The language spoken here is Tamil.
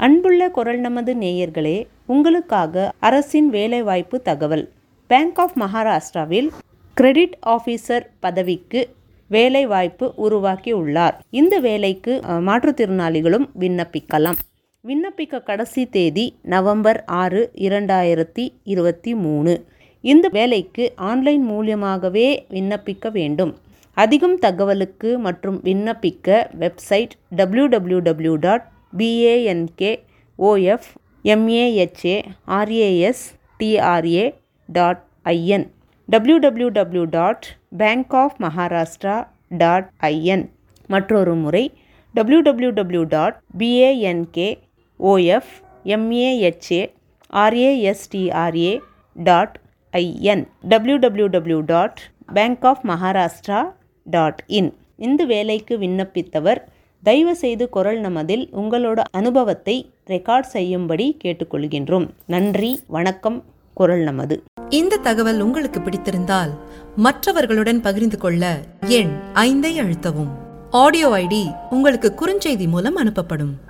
அன்புள்ள குரல் நமது நேயர்களே, உங்களுக்காக அரசின் வேலைவாய்ப்பு தகவல். பேங்க் ஆஃப் மகாராஷ்டிராவில் கிரெடிட் ஆஃபீஸர் பதவிக்கு வேலைவாய்ப்பு உருவாக்கியுள்ளார். இந்த வேலைக்கு மாற்றுத்திறனாளிகளும் விண்ணப்பிக்கலாம். விண்ணப்பிக்க கடைசி தேதி நவம்பர் 6, 2023. இந்த வேலைக்கு ஆன்லைன் மூலமாகவே விண்ணப்பிக்க வேண்டும். அதிகம் தகவலுக்கு மற்றும் விண்ணப்பிக்க வெப்சைட் www.bankofmahastra.in www.bankofmaharashtra.in மற்றொரு முறை www.bankofmahastra.in www.bankofmaharashtra.in. இந்த வேலைக்கு விண்ணப்பித்தவர் தயவு செய்து குரல் நமதில் உங்களோட அனுபவத்தை ரெக்கார்ட் செய்யும்படி கேட்டுக்கொள்கின்றோம். நன்றி, வணக்கம். குரல் நமது. இந்த தகவல் உங்களுக்கு பிடித்திருந்தால் மற்றவர்களுடன் பகிர்ந்து கொள்ள எண் 5 அழுத்தவும். ஆடியோ ஐடி உங்களுக்கு குறுஞ்செய்தி மூலம் அனுப்பப்படும்.